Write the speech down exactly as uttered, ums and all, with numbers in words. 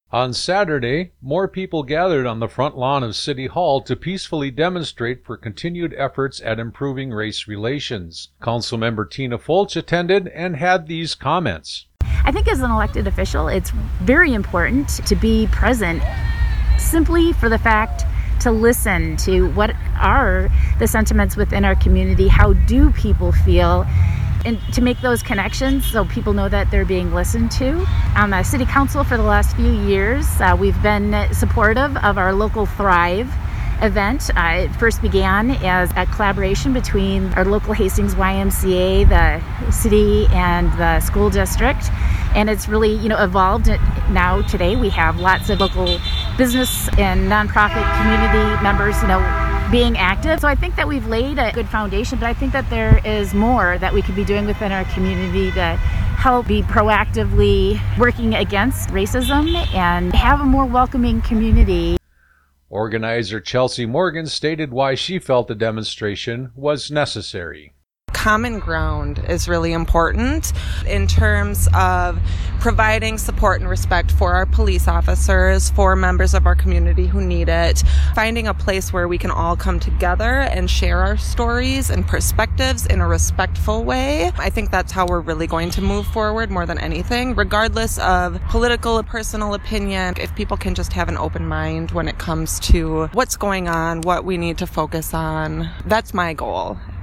On Saturday, more people gathered on the front lawn of City Hall to peacefully demonstrate for continued efforts at improving race relations. Councilmember Tina Folch attended and had these comments. I think as an elected official, it's very important to be present simply for the fact to listen to what are the sentiments within our community, how do people feel, and to make those connections so people know that they're being listened to. On the City Council for the last few years, uh, we've been supportive of our local Thrive event. Uh, it first began as a collaboration between our local Hastings Y M C A, the city, and the school district. And it's really, you know, evolved. Now today we have lots of local business and nonprofit community members, you know, being active. So I think that we've laid a good foundation, but I think that there is more that we could be doing within our community to help be proactively working against racism and have a more welcoming community. Organizer Chelsea Morgan stated why she felt the demonstration was necessary. Common ground is really important in terms of providing support and respect for our police officers, for members of our community who need it, finding a place where we can all come together and share our stories and perspectives in a respectful way. I think that's how we're really going to move forward more than anything, regardless of political or personal opinion. If people can just have an open mind when it comes to what's going on, what we need to focus on, that's my goal.